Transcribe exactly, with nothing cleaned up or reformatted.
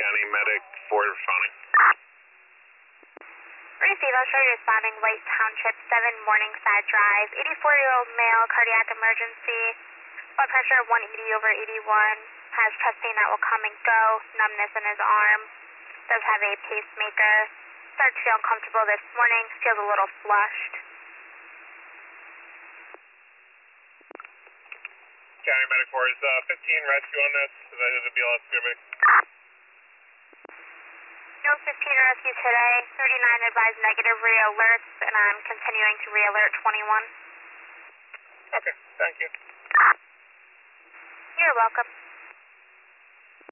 County Medic four responding. Receive, I'll show you responding White Township seven Morningside Drive. eighty-four-year-old male, cardiac emergency, blood pressure one eighty over eighty-one, has chest pain that will come and go, numbness in his arm, does have a pacemaker, started to feel uncomfortable this morning, feels a little flushed. County Medic four, is uh, fifteen rescue on this? Is that the B L S Gimmick? No fifteen rescue today, thirty-nine advised negative re-alerts, and I'm continuing to re-alert twenty-one. Okay, thank you. You're welcome.